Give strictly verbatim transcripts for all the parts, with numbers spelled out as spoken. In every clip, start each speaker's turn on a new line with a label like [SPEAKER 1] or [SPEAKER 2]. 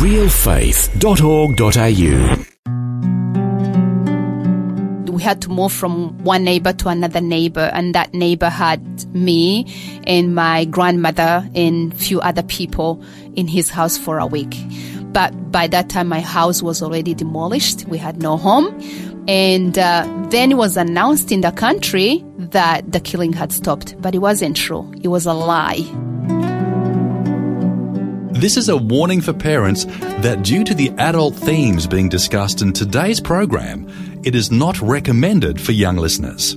[SPEAKER 1] real faith dot org dot a u.
[SPEAKER 2] We had to move from one neighbor to another neighbor, and that neighbor had me and my grandmother and few other people in his house for a week. But by that time, my house was already demolished. We had no home. And uh, then it was announced in the country that the killing had stopped. But it wasn't true. It was a lie.
[SPEAKER 3] This is a warning for parents that due to the adult themes being discussed in today's program, it is not recommended for young listeners.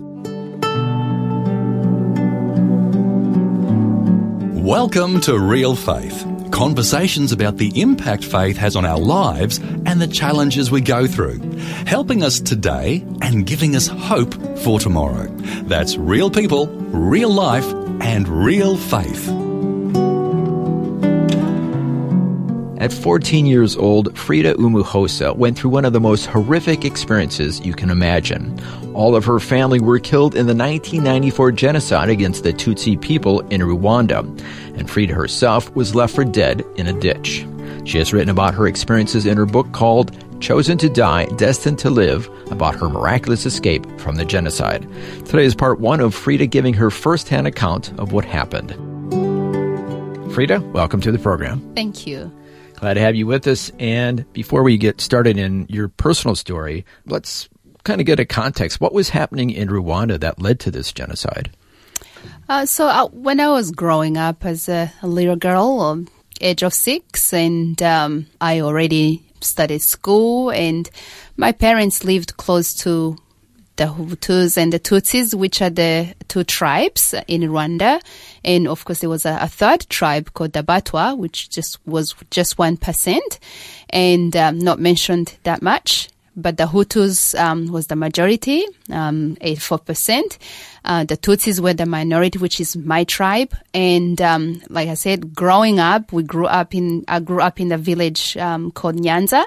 [SPEAKER 3] Welcome to Real Faith, conversations about the impact faith has on our lives and the challenges we go through, helping us today and giving us hope for tomorrow. That's real people, real life, and real faith.
[SPEAKER 4] At fourteen years old, Frida Umuhosa went through one of the most horrific experiences you can imagine. All of her family were killed in the nineteen ninety-four genocide against the Tutsi people in Rwanda, and Frida herself was left for dead in a ditch. She has written about her experiences in her book called Chosen to Die, Destined to Live, about her miraculous escape from the genocide. Today is part one of Frida giving her first-hand account of what happened. Frida, welcome to the program.
[SPEAKER 2] Thank you.
[SPEAKER 4] Glad to have you with us. And before we get started in your personal story, let's kind of get a context. What was happening in Rwanda that led to this genocide?
[SPEAKER 2] Uh, so uh, when I was growing up as a, a little girl, um, age of six, and um, I already studied school, and my parents lived close to the Hutus and the Tutsis, which are the two tribes in Rwanda. And of course, there was a, a third tribe called the Batwa, which just was just one percent and um, not mentioned that much. But the Hutus um, was the majority, um, eighty-four percent. Uh, the Tutsis were the minority, which is my tribe. And um, like I said, growing up, we grew up in, I grew up in a village um, called Nyanza.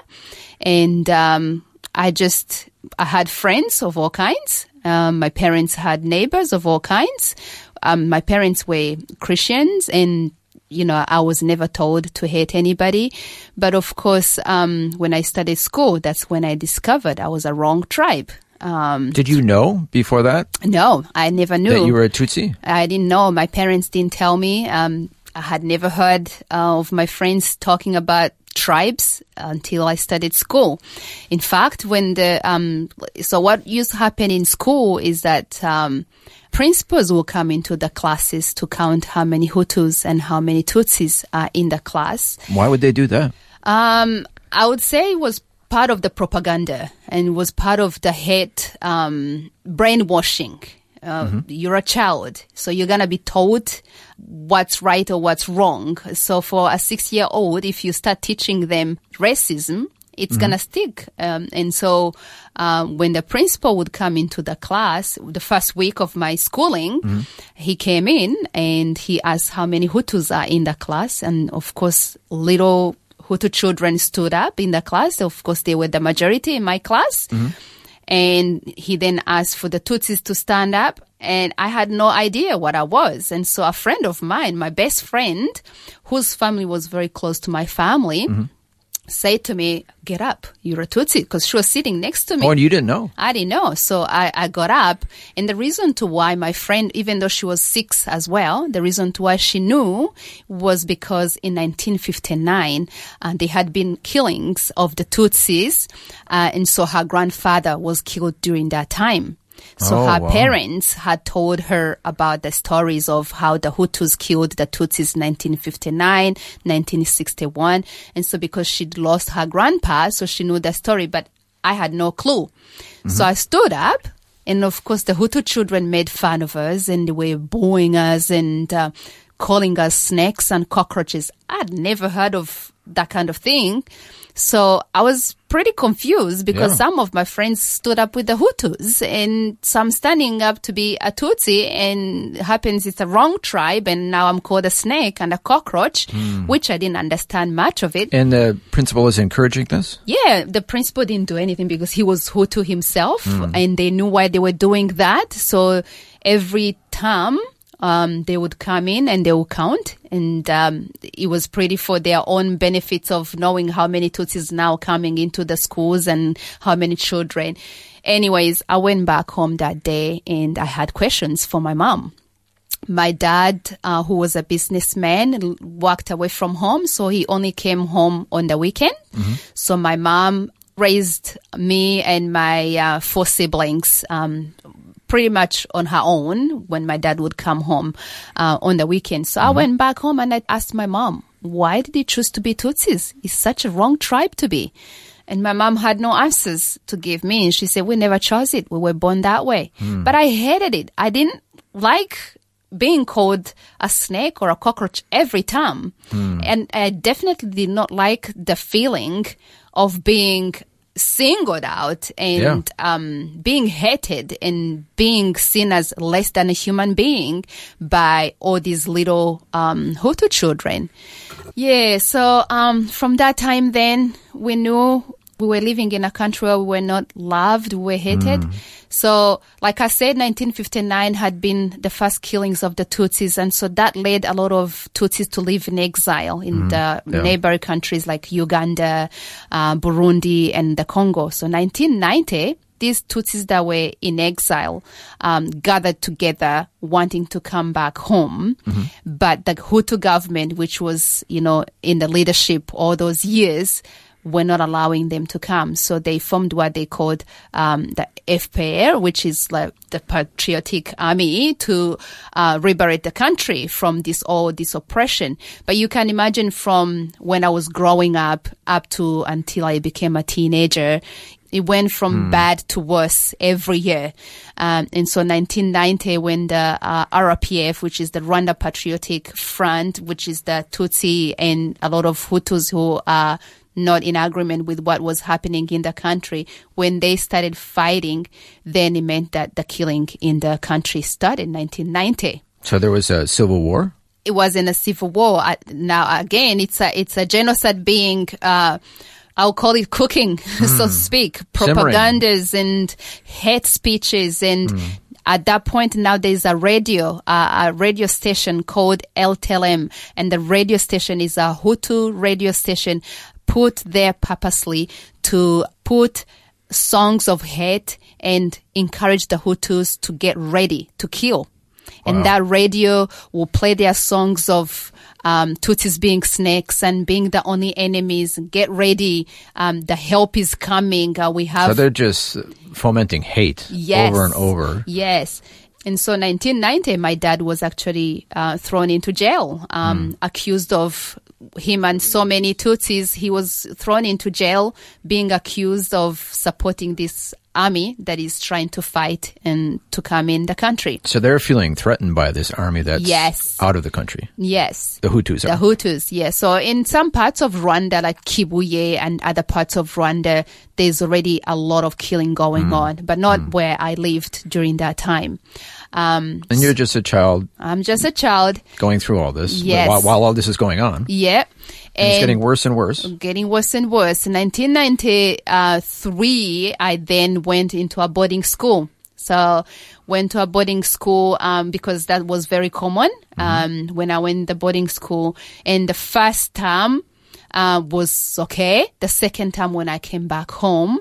[SPEAKER 2] And um, I just, I had friends of all kinds. Um, my parents had neighbors of all kinds. Um, my parents were Christians, and you know, I was never told to hate anybody. But of course, um, when I studied school, that's when I discovered I was a wrong tribe. Um,
[SPEAKER 4] Did you know before that?
[SPEAKER 2] No, I never knew.
[SPEAKER 4] That you were a Tutsi?
[SPEAKER 2] I didn't know. My parents didn't tell me. Um, I had never heard uh, of my friends talking about tribes until I studied school. In fact, when the, um, so what used to happen in school is that, um, principals will come into the classes to count how many Hutus and how many Tutsis are in the class.
[SPEAKER 4] Why would they do that?
[SPEAKER 2] Um, I would say it was part of the propaganda and was part of the hate, um, brainwashing. Uh, mm-hmm. You're a child, so you're going to be told what's right or what's wrong. So for a six-year-old, if you start teaching them racism, it's mm-hmm. going to stick. Um, and so um, when the principal would come into the class, the first week of my schooling, mm-hmm. he came in and he asked how many Hutus are in the class. And of course, little Hutu children stood up in the class. Of course, they were the majority in my class. Mm-hmm. And he then asked for the Tutsis to stand up, and I had no idea what I was. And so a friend of mine, my best friend, whose family was very close to my family, mm-hmm. said to me, "Get up, you're a Tutsi," because she was sitting next to me.
[SPEAKER 4] Oh, and you didn't know?
[SPEAKER 2] I didn't know. So I, I got up. And the reason to why my friend, even though she was six as well, the reason to why she knew was because in nineteen fifty-nine, uh, there had been killings of the Tutsis. Uh, and so her grandfather was killed during that time. So
[SPEAKER 4] oh,
[SPEAKER 2] her
[SPEAKER 4] wow.
[SPEAKER 2] parents had told her about the stories of how the Hutus killed the Tutsis in nineteen fifty-nine, nineteen sixty-one. And so because she'd lost her grandpa, so she knew the story, but I had no clue. Mm-hmm. So I stood up, and of course the Hutu children made fun of us, and they were booing us and uh, calling us snakes and cockroaches. I'd never heard of that kind of thing. So I was pretty confused because yeah. some of my friends stood up with the Hutus, and so I'm standing up to be a Tutsi, and it happens it's a wrong tribe, and now I'm called a snake and a cockroach, mm. which I didn't understand much of it.
[SPEAKER 4] And the principal was encouraging this?
[SPEAKER 2] Yeah, the principal didn't do anything because he was Hutu himself, mm. and they knew why they were doing that. So every term, Um, they would come in and they would count, and um, it was pretty for their own benefits of knowing how many Tutsis now coming into the schools and how many children. Anyways, I went back home that day and I had questions for my mom. My dad, uh, who was a businessman, walked away from home, so he only came home on the weekend. Mm-hmm. So my mom raised me and my uh, four siblings um, pretty much on her own when my dad would come home uh, on the weekend. So mm-hmm. I went back home and I asked my mom, why did he choose to be Tutsis? It's such a wrong tribe to be. And my mom had no answers to give me. And she said, we never chose it. We were born that way. Mm. But I hated it. I didn't like being called a snake or a cockroach every time. Mm. And I definitely did not like the feeling of being singled out and yeah. um, being hated and being seen as less than a human being by all these little um, Hutu children. Yeah, so um, from that time then, we knew we were living in a country where we were not loved, we were hated. Mm. So, like I said, nineteen fifty-nine had been the first killings of the Tutsis, and so that led a lot of Tutsis to live in exile in mm. the yeah. neighboring countries like Uganda, uh, Burundi, and the Congo. So, nineteen ninety, these Tutsis that were in exile um, gathered together wanting to come back home. Mm-hmm. But the Hutu government, which was, you know, in the leadership all those years, were not allowing them to come. So they formed what they called um, the F P R, which is like the Patriotic Army, to uh, liberate the country from this all this oppression. But you can imagine from when I was growing up up to until I became a teenager, it went from mm. bad to worse every year. Um, and so nineteen ninety, when the uh, R R P F, which is the Rwanda Patriotic Front, which is the Tutsi and a lot of Hutus who are not in agreement with what was happening in the country, when they started fighting, then it meant that the killing in the country started in nineteen ninety.
[SPEAKER 4] So there was a civil war?
[SPEAKER 2] It wasn't a civil war. Uh, now, again, it's a, it's a genocide being, uh, I'll call it cooking, mm. so to speak, propagandas and hate speeches. And mm. at that point, now there's a radio, uh, a radio station called L T L M, and the radio station is a Hutu radio station put there purposely to put songs of hate and encourage the Hutus to get ready to kill. Wow. And that radio will play their songs of um, Tutsis being snakes and being the only enemies. Get ready. Um, the help is coming. Uh, we have.
[SPEAKER 4] So they're just fomenting hate
[SPEAKER 2] yes,
[SPEAKER 4] over and over.
[SPEAKER 2] Yes. And so nineteen ninety, my dad was actually uh, thrown into jail, um, mm. accused of him and so many Tutsis. He was thrown into jail being accused of supporting this army that is trying to fight and to come in the country.
[SPEAKER 4] So they're feeling threatened by this army that's
[SPEAKER 2] yes.
[SPEAKER 4] out of the country.
[SPEAKER 2] Yes.
[SPEAKER 4] The Hutus are.
[SPEAKER 2] The Hutus, yes. So in some parts of Rwanda, like Kibuye and other parts of Rwanda, there's already a lot of killing going mm. on, but not mm. where I lived during that time. Um,
[SPEAKER 4] and you're just a child.
[SPEAKER 2] I'm just a child.
[SPEAKER 4] Going through all this.
[SPEAKER 2] Yes.
[SPEAKER 4] While, while all this is going on.
[SPEAKER 2] Yeah.
[SPEAKER 4] And, and it's getting worse and worse.
[SPEAKER 2] Getting worse and worse. In nineteen ninety-three, I then went into a boarding school. So went to a boarding school um, because that was very common mm-hmm. um, when I went to boarding school. And the first term uh, was okay. The second time when I came back home,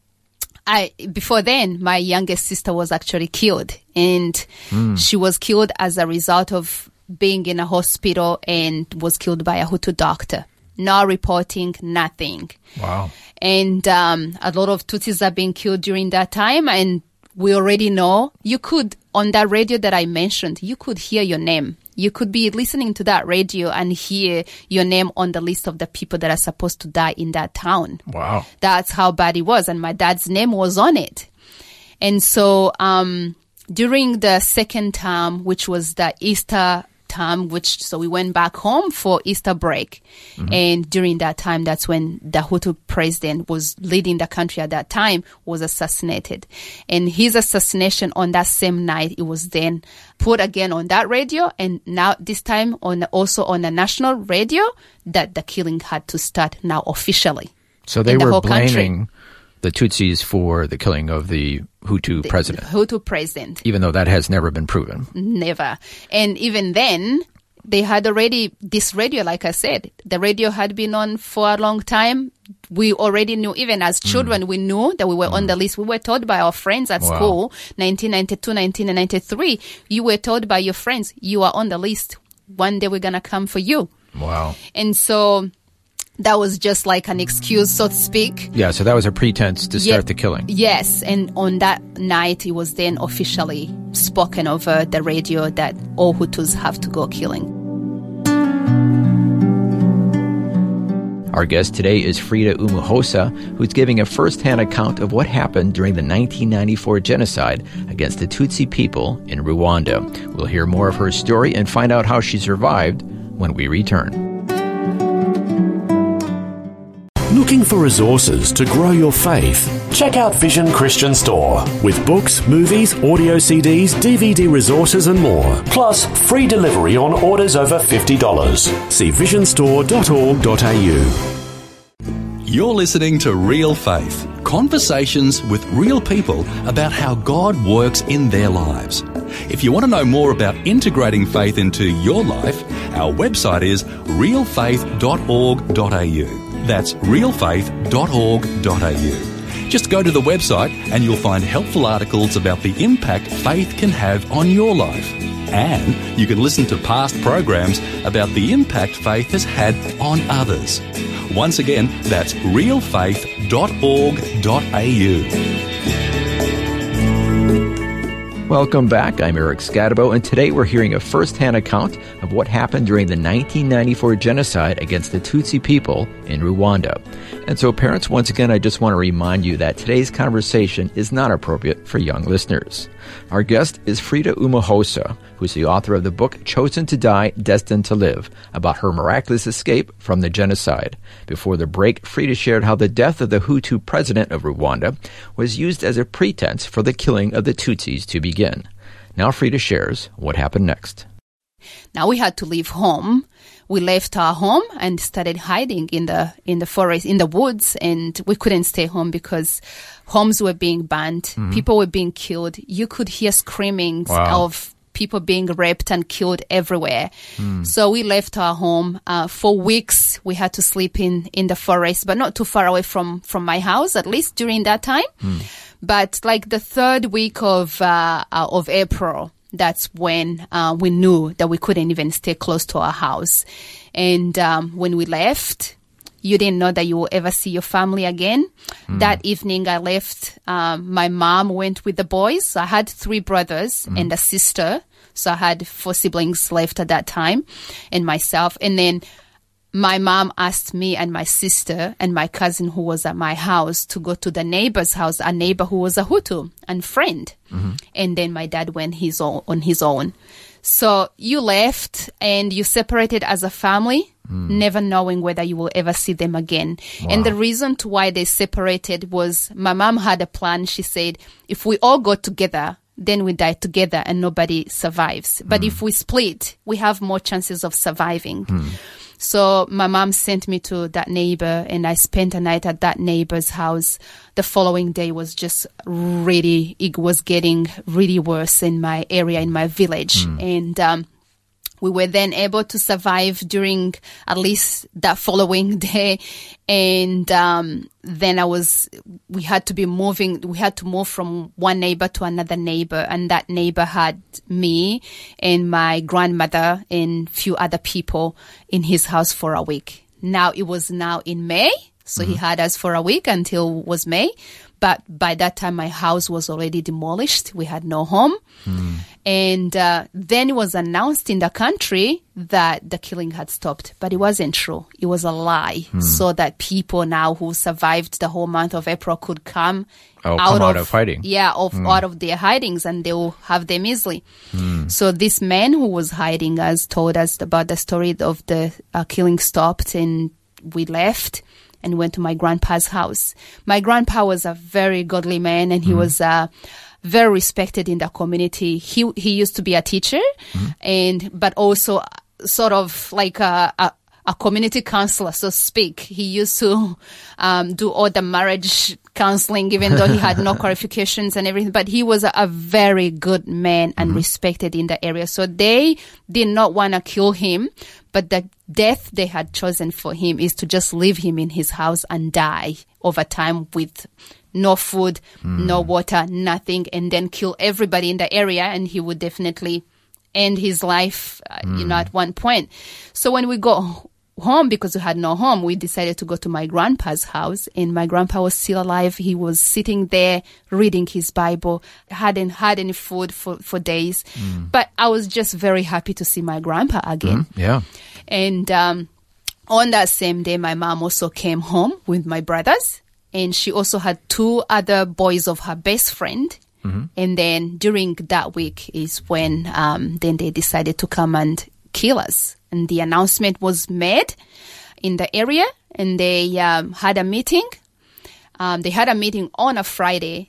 [SPEAKER 2] I, before then, my youngest sister was actually killed, and mm. she was killed as a result of being in a hospital and was killed by a Hutu doctor. No reporting, nothing.
[SPEAKER 4] Wow.
[SPEAKER 2] And um, a lot of Tutsis are being killed during that time, and we already know you could, on that radio that I mentioned, you could hear your name. You could be listening to that radio and hear your name on the list of the people that are supposed to die in that town.
[SPEAKER 4] Wow.
[SPEAKER 2] That's how bad it was. And my dad's name was on it. And so um, during the second term, which was the Easter term, which so we went back home for Easter break. Mm-hmm. And during that time, that's when the Hutu president was leading the country at that time was assassinated. And his assassination on that same night, it was then put again on that radio, and now this time on also on the national radio, that the killing had to start now officially.
[SPEAKER 4] So they
[SPEAKER 2] the
[SPEAKER 4] were
[SPEAKER 2] whole
[SPEAKER 4] blaming
[SPEAKER 2] country.
[SPEAKER 4] the Tutsis for the killing of the Hutu
[SPEAKER 2] The
[SPEAKER 4] president,
[SPEAKER 2] Hutu president.
[SPEAKER 4] even though that has never been proven.
[SPEAKER 2] Never. And even then, they had already, this radio, like I said, the radio had been on for a long time. We already knew, even as children, mm. we knew that we were mm. on the list. We were told by our friends at
[SPEAKER 4] Wow.
[SPEAKER 2] school, nineteen ninety-two, nineteen ninety-three, you were told by your friends, you are on the list. One day we're going to come for you.
[SPEAKER 4] Wow.
[SPEAKER 2] And so that was just like an excuse, so to speak.
[SPEAKER 4] Yeah, so that was a pretense to start
[SPEAKER 2] Yeah.
[SPEAKER 4] the killing.
[SPEAKER 2] Yes, and on that night, it was then officially spoken over the radio that all Hutus have to go killing.
[SPEAKER 4] Our guest today is Frida Umuhosa, who's giving a first-hand account of what happened during the nineteen ninety-four genocide against the Tutsi people in Rwanda. We'll hear more of her story and find out how she survived when we return.
[SPEAKER 1] Looking for resources to grow your faith? Check out Vision Christian Store with books, movies, audio C Ds, D V D resources and more. Plus, free delivery on orders over fifty dollars. See vision store dot org dot a u.
[SPEAKER 3] You're listening to Real Faith, conversations with real people about how God works in their lives. If you want to know more about integrating faith into your life, our website is real faith dot org dot a u. That's real faith dot org dot a u. Just go to the website and you'll find helpful articles about the impact faith can have on your life. And you can listen to past programs about the impact faith has had on others. Once again, that's real faith dot org dot a u.
[SPEAKER 4] Welcome back. I'm Eric Scadabo, and today we're hearing a first-hand account of what happened during the nineteen ninety-four genocide against the Tutsi people in Rwanda. And so, parents, once again, I just want to remind you that today's conversation is not appropriate for young listeners. Our guest is Frida Umuhosa, who's the author of the book Chosen to Die, Destined to Live, about her miraculous escape from the genocide. Before the break, Frida shared how the death of the Hutu president of Rwanda was used as a pretense for the killing of the Tutsis to begin. Now Frida shares what happened next.
[SPEAKER 2] Now we had to leave home. We left our home and started hiding in the in the forest, in the woods, and we couldn't stay home because homes were being burned, mm-hmm. people were being killed. You could hear screamings
[SPEAKER 4] Wow.
[SPEAKER 2] of people being raped and killed everywhere.
[SPEAKER 4] Mm.
[SPEAKER 2] So we left our home. Uh, for weeks, we had to sleep in, in the forest, but not too far away from, from my house, at least during that time. Mm. But like the third week of uh, uh, of April, that's when uh, we knew that we couldn't even stay close to our house. And um, when we left, you didn't know that you will ever see your family again. Mm. That evening I left. Um, my mom went with the boys. I had three brothers mm. and a sister. So I had four siblings left at that time and myself. And then my mom asked me and my sister and my cousin who was at my house to go to the neighbor's house, a neighbor who was a Hutu and friend. Mm-hmm. And then my dad went his own, on his own. So you left and you separated as a family, mm. never knowing whether you will ever see them again. Wow. And the reason to why they separated was my mom had a plan. She said, if we all go together, then we die together and nobody survives. But mm. if we split, we have more chances of surviving. Mm. So my mom sent me to that neighbor and I spent a night at that neighbor's house. The following day was just really, it was getting really worse in my area, in my village. Mm. And um, we were then able to survive during at least that following day. And um, then I was, we had to be moving, we had to move from one neighbor to another neighbor. And that neighbor had me and my grandmother and few other people in his house for a week. Now it was now in May. So mm-hmm. he had us for a week until it was May. But by that time, my house was already demolished. We had no home. Mm. And uh, then it was announced in the country that the killing had stopped. But it wasn't true. It was a lie. Mm. So that people now who survived the whole month of April could come,
[SPEAKER 4] oh,
[SPEAKER 2] out,
[SPEAKER 4] come out
[SPEAKER 2] of,
[SPEAKER 4] of hiding.
[SPEAKER 2] Yeah, of, mm. out of their hidings and they will have them easily. Mm. So this man who was hiding us told us about the story of the uh, killing stopped and we left and went to my grandpa's house. My grandpa was a very godly man and he mm. was uh, very respected in the community. He he used to be a teacher, mm. and but also sort of like a, a, a community counselor, so to speak. He used to um, do all the marriage counseling, even though he had no qualifications and everything. But he was a, a very good man and mm-hmm. respected in the area. So they did not want to kill him, but the death they had chosen for him is to just leave him in his house and die over time with no food, mm. no water, nothing, and then kill everybody in the area, and he would definitely end his life, uh, mm. you know, at one point. So when we got home, because we had no home, we decided to go to my grandpa's house, and my grandpa was still alive. He was sitting there reading his Bible, hadn't had any food for, for days. Mm. But I was just very happy to see my grandpa again.
[SPEAKER 4] Mm, yeah.
[SPEAKER 2] And um, on that same day, my mom also came home with my brothers, and she also had two other boys of her best friend. Mm-hmm. And then during that week is when um, then they decided to come and kill us. And the announcement was made in the area, and they um, had a meeting. Um, they had a meeting on a Friday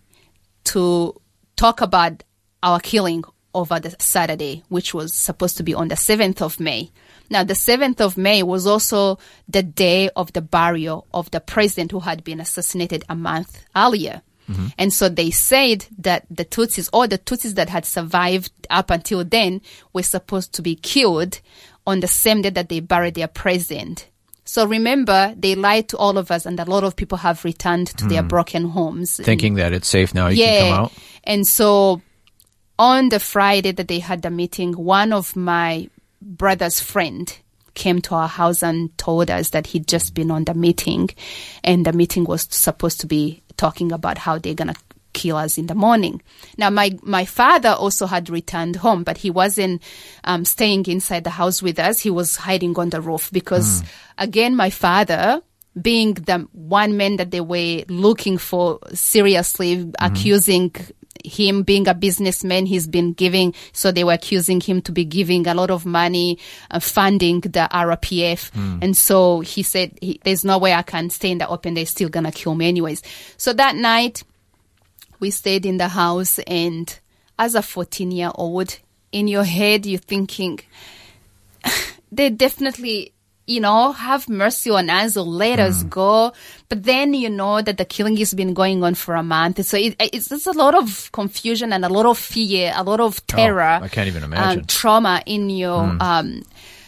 [SPEAKER 2] to talk about our killing over the Saturday, which was supposed to be on the seventh of May. Now, the seventh of May was also the day of the burial of the president who had been assassinated a month earlier. Mm-hmm. And so they said that the Tutsis, or the Tutsis that had survived up until then, were supposed to be killed on the same day that they buried their president. So remember, they lied to all of us, and a lot of people have returned to mm. their broken homes.
[SPEAKER 4] Thinking and, that it's safe now, you
[SPEAKER 2] yeah,
[SPEAKER 4] can come out.
[SPEAKER 2] And so on the Friday that they had the meeting, one of my brother's friend came to our house and told us that he'd just been on the meeting, and the meeting was supposed to be talking about how they're going to kill us in the morning. Now, my, my father also had returned home, but he wasn't um, staying inside the house with us. He was hiding on the roof because, mm. again, my father, being the one man that they were looking for seriously, mm. accusing him being a businessman, he's been giving, so they were accusing him to be giving a lot of money, uh, funding the R R P F. Mm. And so he said, he, there's no way I can stay in the open. They're still going to kill me anyways. So that night, we stayed in the house, and as a fourteen-year-old, in your head, you're thinking, they definitely, you know, have mercy on us or let mm. us go. But then you know that the killing has been going on for a month. So it, it's just a lot of confusion and a lot of fear, a lot of terror.
[SPEAKER 4] Oh, I can't even imagine.
[SPEAKER 2] Um, trauma in your... Mm. Um,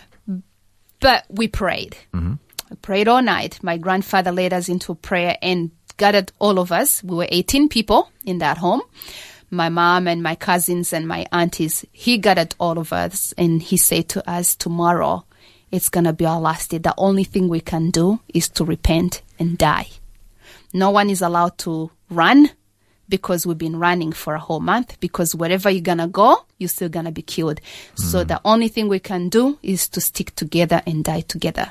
[SPEAKER 2] but we prayed. Mm-hmm. We prayed all night. My grandfather led us into prayer and gathered all of us. We were eighteen people in that home. My mom and my cousins and my aunties. He gathered all of us, and he said to us, tomorrow, it's going to be our last day. The only thing we can do is to repent and die. No one is allowed to run, because we've been running for a whole month, because wherever you're going to go, you're still going to be killed. Mm. So the only thing we can do is to stick together and die together.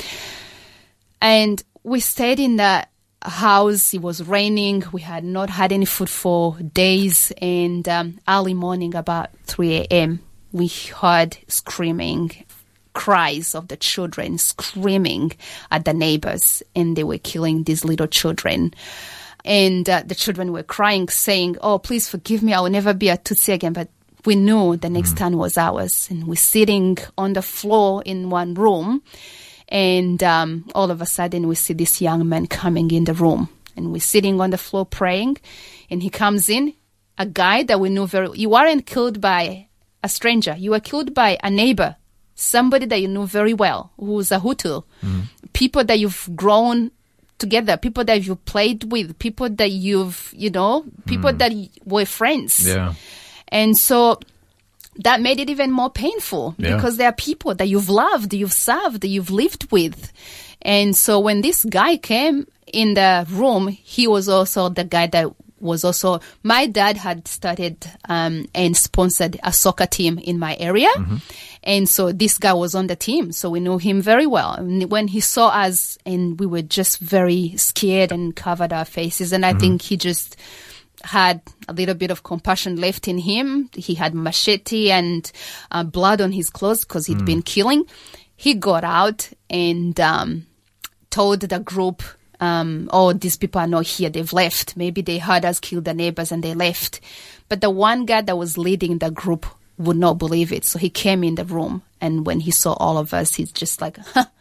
[SPEAKER 2] And we stayed in the house. It was raining. We had not had any food for days. And um, early morning, about three a.m., we heard screaming, cries of the children screaming at the neighbors, and they were killing these little children. And uh, the children were crying, saying, oh, please forgive me, I will never be a Tutsi again. But we knew the next mm. turn was ours. And we're sitting on the floor in one room, and um, all of a sudden we see this young man coming in the room. And we're sitting on the floor praying, and he comes in, a guy that we knew very well. You weren't killed by a stranger. You were killed by a neighbor, somebody that you knew very well, who's a Hutu. Mm. People that you've grown together, people that you've played with, people that you've, you know, people mm. that were friends.
[SPEAKER 4] Yeah.
[SPEAKER 2] And so that made it even more painful, yeah. because there are people that you've loved, you've served, you've lived with. And so when this guy came in the room, he was also the guy that was also, my dad had started um, and sponsored a soccer team in my area. Mm-hmm. And so this guy was on the team. So we knew him very well. And when he saw us, and we were just very scared and covered our faces. And I mm-hmm. think he just had a little bit of compassion left in him. He had machete and uh, blood on his clothes because he'd mm. been killing. He got out and um, told the group, Um, oh, these people are not here. They've left. Maybe they heard us kill the neighbors and they left. But the one guy that was leading the group would not believe it. So he came in the room, and when he saw all of us, he's just like, huh.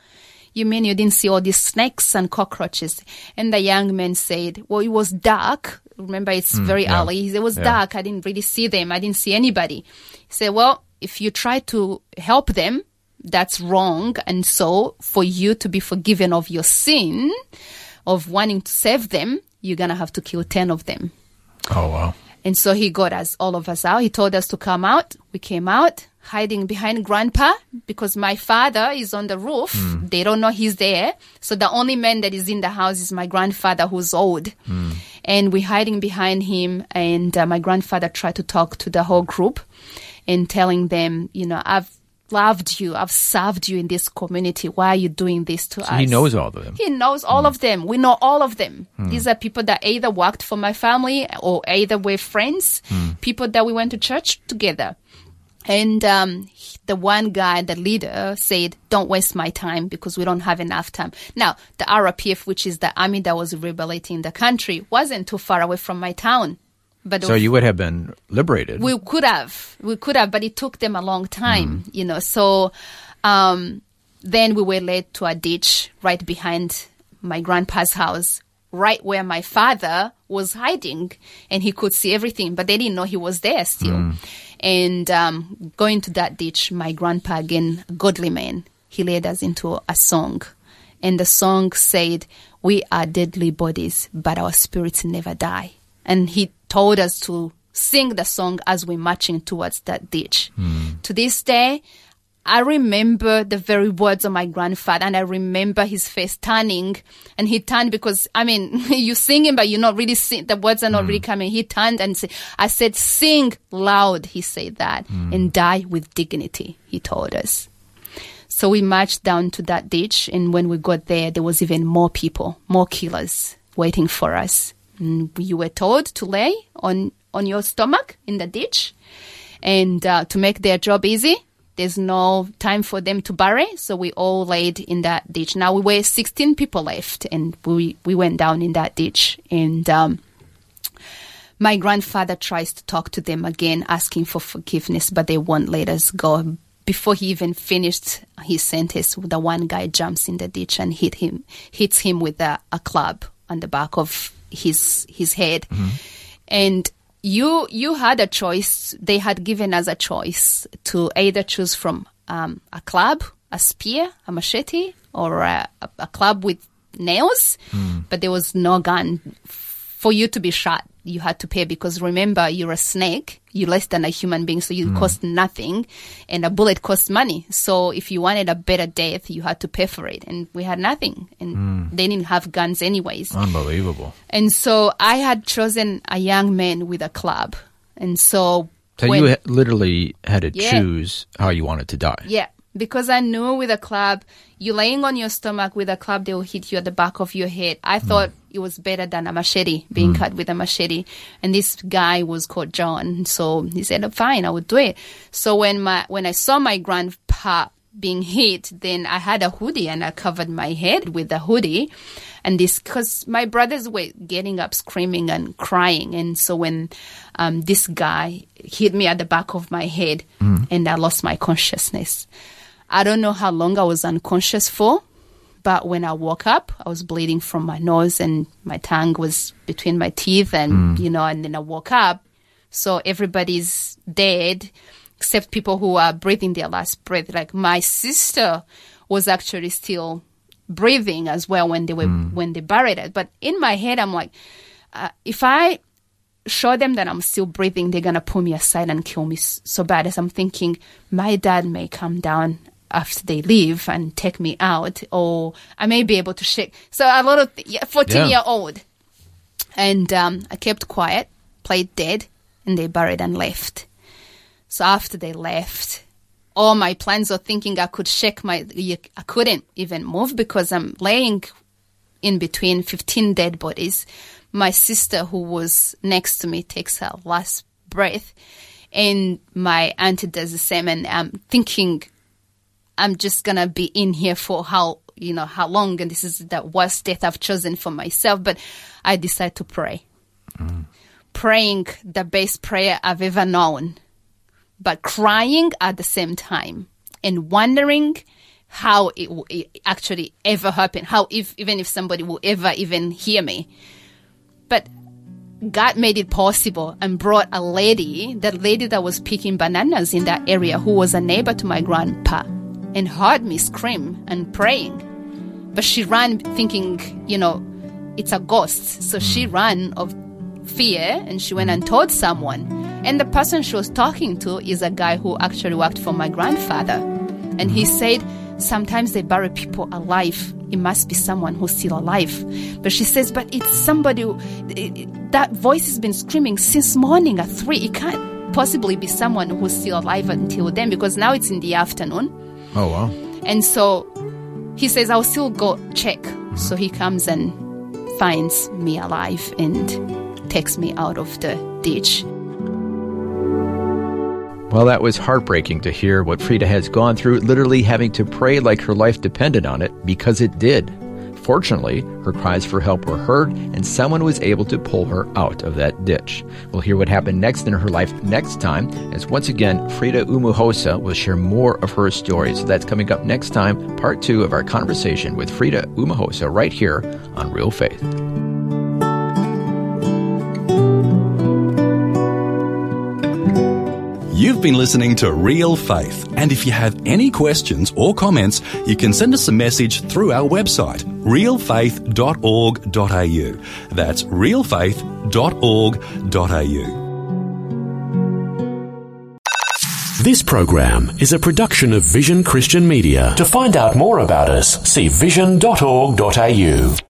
[SPEAKER 2] You mean you didn't see all these snakes and cockroaches? And the young man said, well, it was dark. Remember, it's mm, very yeah. early. It was yeah. dark. I didn't really see them. I didn't see anybody. He said, well, if you try to help them, that's wrong. And so for you to be forgiven of your sin of wanting to save them, you're going to have to kill ten of them.
[SPEAKER 4] Oh, wow.
[SPEAKER 2] And so he got us, all of us out. He told us to come out. We came out, hiding behind Grandpa, because my father is on the roof. Mm. They don't know he's there. So the only man that is in the house is my grandfather, who's old. Mm. And we're hiding behind him. And uh, my grandfather tried to talk to the whole group and telling them, you know, I've loved you. I've served you in this community. Why are you doing this to
[SPEAKER 4] so
[SPEAKER 2] us?
[SPEAKER 4] He knows all of them.
[SPEAKER 2] He knows all mm. of them. We know all of them. Mm. These are people that either worked for my family or either were friends, mm. people that we went to church together. And um, the one guy, the leader, said, don't waste my time because we don't have enough time. Now, the R R P F, which is the army that was rebelling the country, wasn't too far away from my town. But
[SPEAKER 4] so you would have been liberated.
[SPEAKER 2] We could have. We could have, but it took them a long time, mm. you know. So um, then we were led to a ditch right behind my grandpa's house, right where my father was hiding, and he could see everything, but they didn't know he was there still. Mm. And um, going to that ditch, my grandpa, again, a godly man, he led us into a song. And the song said, we are deadly bodies, but our spirits never die. And he told us to sing the song as we're marching towards that ditch. Mm. To this day, I remember the very words of my grandfather, and I remember his face turning. And he turned because, I mean, you singing, but you're not really sing. The words are not mm. really coming. He turned and said, I said, sing loud, he said that, mm. and die with dignity, he told us. So we marched down to that ditch, and when we got there, there was even more people, more killers waiting for us. And you were told to lay on, on your stomach in the ditch, and uh, to make their job easy, there's no time for them to bury, so we all laid in that ditch. Now, we were sixteen people left, and we, we went down in that ditch. And um, my grandfather tries to talk to them again, asking for forgiveness, but they won't let us go. Before he even finished his sentence, the one guy jumps in the ditch and hit him, hits him with a, a club on the back of his his head. Mm-hmm. And you you had a choice. They had given us a choice to either choose from um, a club, a spear, a machete, or a, a club with nails. Mm. But there was no gun. For you to be shot, you had to pay, because remember, you're a snake. You're less than a human being, so you mm. cost nothing. And a bullet costs money. So if you wanted a better death, you had to pay for it. And we had nothing. And mm. they didn't have guns anyways.
[SPEAKER 4] Unbelievable.
[SPEAKER 2] And so I had chosen a young man with a club. And so...
[SPEAKER 4] So when, you literally had to
[SPEAKER 2] yeah.
[SPEAKER 4] choose how you wanted to die.
[SPEAKER 2] Yeah. Because I knew with a club, you laying on your stomach with a club, they will hit you at the back of your head. I thought mm. it was better than a machete, being mm. cut with a machete. And this guy was called John. So he said, oh, fine, I would do it. So when my when I saw my grandpa being hit, then I had a hoodie and I covered my head with the hoodie. And this, because my brothers were getting up screaming and crying. And so when um, this guy hit me at the back of my head mm. and I lost my consciousness. I don't know how long I was unconscious for, but when I woke up, I was bleeding from my nose and my tongue was between my teeth, and, mm. you know, and then I woke up. So everybody's dead except people who are breathing their last breath. Like my sister was actually still breathing as well when they were, mm. when they buried it. But in my head, I'm like, uh, if I show them that I'm still breathing, they're going to pull me aside and kill me so bad. As I'm thinking, my dad may come down after they leave and take me out, or I may be able to shake. So a lot of th- fourteen yeah. year old. And um, I kept quiet, played dead, and they buried and left. So after they left, all my plans of thinking I could shake my, I couldn't even move because I'm laying in between fifteen dead bodies. My sister, who was next to me, takes her last breath, and my auntie does the same. And I'm thinking, I'm just going to be in here for how, you know, how long, and this is the worst death I've chosen for myself. But I decide to pray. Mm. Praying the best prayer I've ever known, but crying at the same time and wondering, how it will it actually ever happen, how if even if somebody will ever even hear me. But God made it possible and brought a lady, that lady that was picking bananas in that area, who was a neighbor to my grandpa, and heard me scream and praying. But she ran thinking, you know, it's a ghost. So she ran of fear and she went and told someone. And the person she was talking to is a guy who actually worked for my grandfather. And he said, sometimes they bury people alive. It must be someone who's still alive. But she says, but it's somebody who, it, that voice has been screaming since morning at three. It can't possibly be someone who's still alive until then, because now it's in the afternoon.
[SPEAKER 4] Oh, wow.
[SPEAKER 2] And so he says, I'll still go check. Mm-hmm. So he comes and finds me alive and takes me out of the ditch.
[SPEAKER 4] Well, that was heartbreaking to hear what Frida has gone through, literally having to pray like her life depended on it, because it did. Fortunately, her cries for help were heard, and someone was able to pull her out of that ditch. We'll hear what happened next in her life next time, as once again, Frida Umejosa will share more of her story. So that's coming up next time, part two of our conversation with Frida Umejosa right here on Real Faith.
[SPEAKER 3] You've been listening to Real Faith, and if you have any questions or comments, you can send us a message through our website, real faith dot org dot a u. That's real faith dot org dot a u.
[SPEAKER 1] This program is a production of Vision Christian Media. To find out more about us, see vision dot org dot a u.